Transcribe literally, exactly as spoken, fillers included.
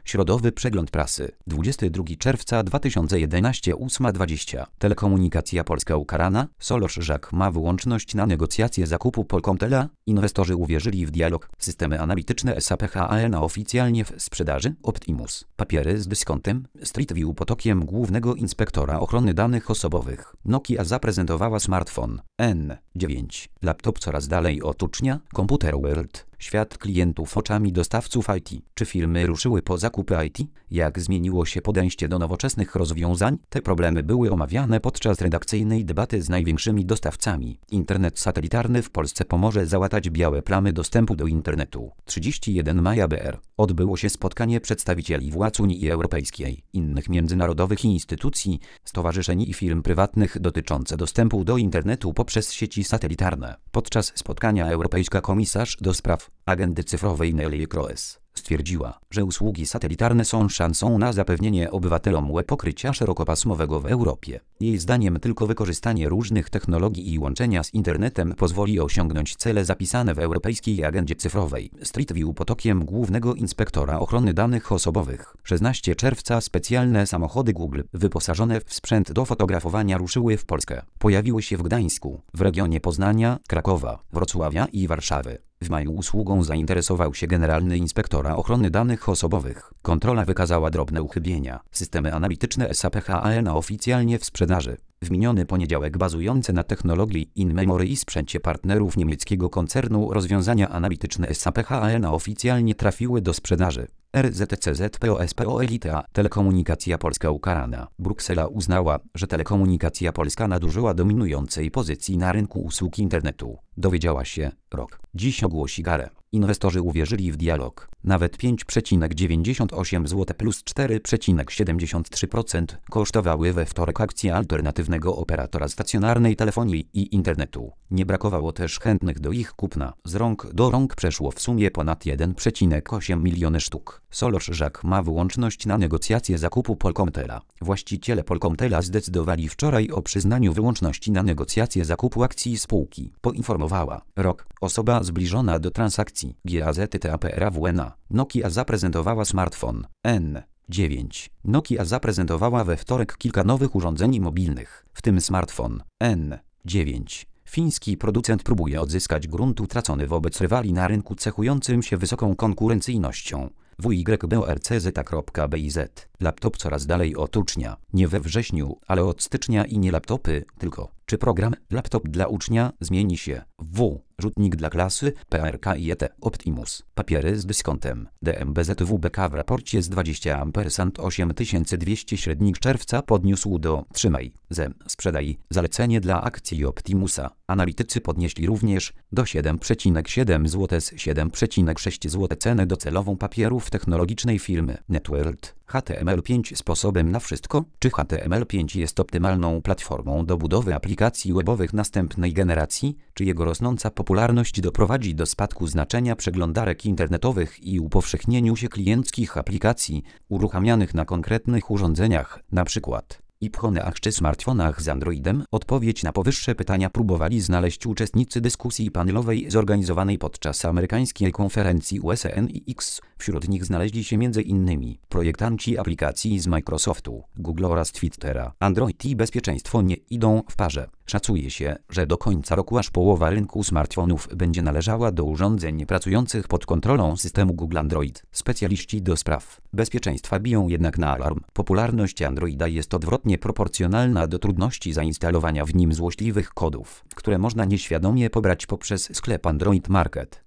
Środowy przegląd prasy. dwudziestego drugiego czerwca dwa tysiące jedenastego, ósma dwadzieścia. Telekomunikacja Polska ukarana. SolarShack ma wyłączność na negocjacje zakupu Polkomtela. Inwestorzy uwierzyli w dialog. Systemy analityczne S A P H A N oficjalnie w sprzedaży. Optimus. Papiery z dyskontem. Street View potokiem głównego inspektora ochrony danych osobowych. Nokia zaprezentowała smartfon N dziewięć. Laptop coraz dalej od ucznia. Computer World. Świat klientów oczami dostawców I T. Czy firmy ruszyły po zakupy I T? Jak zmieniło się podejście do nowoczesnych rozwiązań? Te problemy były omawiane podczas redakcyjnej debaty z największymi dostawcami. Internet satelitarny w Polsce pomoże załatać białe plamy dostępu do internetu. trzydziestego pierwszego maja B R. Odbyło się spotkanie przedstawicieli władz Unii Europejskiej, innych międzynarodowych instytucji, stowarzyszeń i firm prywatnych dotyczące dostępu do internetu poprzez sieci satelitarne. Podczas spotkania europejska komisarz do spraw agendy cyfrowej Neelie Kroes stwierdziła, że usługi satelitarne są szansą na zapewnienie obywatelom pokrycia szerokopasmowego w Europie. Jej zdaniem tylko wykorzystanie różnych technologii i łączenia z internetem pozwoli osiągnąć cele zapisane w Europejskiej Agendzie Cyfrowej. Street View potokiem głównego inspektora ochrony danych osobowych. szesnastego czerwca specjalne samochody Google wyposażone w sprzęt do fotografowania ruszyły w Polskę. Pojawiły się w Gdańsku, w regionie Poznania, Krakowa, Wrocławia i Warszawy. W maju usługą zainteresował się Generalny Inspektora Ochrony Danych Osobowych. Kontrola wykazała drobne uchybienia. Systemy analityczne S A P H A N oficjalnie w sprzedaży. W miniony poniedziałek bazujące na technologii in-memory i sprzęcie partnerów niemieckiego koncernu rozwiązania analityczne S A P H A N oficjalnie trafiły do sprzedaży. R Z C Z P O S P O Elita. Telekomunikacja Polska ukarana. Bruksela uznała, że telekomunikacja polska nadużyła dominującej pozycji na rynku usług internetu. Dowiedziała się, rok. Dziś ogłosi karę. Inwestorzy uwierzyli w dialog. Nawet pięć przecinek dziewięćdziesiąt osiem złotych plus cztery przecinek siedemdziesiąt trzy procent kosztowały we wtorek akcje alternatywnego operatora stacjonarnej telefonii i internetu. Nie brakowało też chętnych do ich kupna. Z rąk do rąk przeszło w sumie ponad jeden przecinek osiem miliony sztuk. SolarShack ma wyłączność na negocjacje zakupu Polkomtela. Właściciele Polkomtela zdecydowali wczoraj o przyznaniu wyłączności na negocjacje zakupu akcji spółki. Poinformowała rok. Osoba zbliżona do transakcji G A Z T A P R A W N A. Nokia zaprezentowała smartfon N dziewięć. Nokia zaprezentowała we wtorek kilka nowych urządzeń mobilnych, w tym smartfon N dziewięć. Fiński producent próbuje odzyskać grunt utracony wobec rywali na rynku cechującym się wysoką konkurencyjnością. W Y B O R C Z kropka B I Z. Laptop coraz dalej od ucznia. Nie we wrześniu, ale od stycznia i nie laptopy, tylko. Czy program laptop dla ucznia zmieni się? W. Rzutnik dla klasy, P R K I E T, Optimus. Papiery z dyskontem. D M B Z W B K w raporcie z dwudziestego ampersand osiem tysięcy dwieście średnik czerwca podniósł do trzymaj, Z, sprzedaj, zalecenie dla akcji Optimusa. Analitycy podnieśli również do siedem przecinek siedem złotych z siedem przecinek sześć złotych cenę docelową papierów technologicznej firmy NetWorld. H T M L pięć sposobem na wszystko? Czy H T M L pięć jest optymalną platformą do budowy aplikacji webowych następnej generacji? Czy jego rosnąca popularność doprowadzi do spadku znaczenia przeglądarek internetowych i upowszechnieniu się klienckich aplikacji uruchamianych na konkretnych urządzeniach, np. iPhone'ach czy smartfonach z Androidem? Odpowiedź na powyższe pytania próbowali znaleźć uczestnicy dyskusji panelowej zorganizowanej podczas amerykańskiej konferencji U S N X. Wśród nich znaleźli się między innymi projektanci aplikacji z Microsoftu, Google oraz Twittera. Android i bezpieczeństwo nie idą w parze. Szacuje się, że do końca roku aż połowa rynku smartfonów będzie należała do urządzeń pracujących pod kontrolą systemu Google Android. Specjaliści do spraw bezpieczeństwa biją jednak na alarm. Popularność Androida jest odwrotnie proporcjonalna do trudności zainstalowania w nim złośliwych kodów, które można nieświadomie pobrać poprzez sklep Android Market.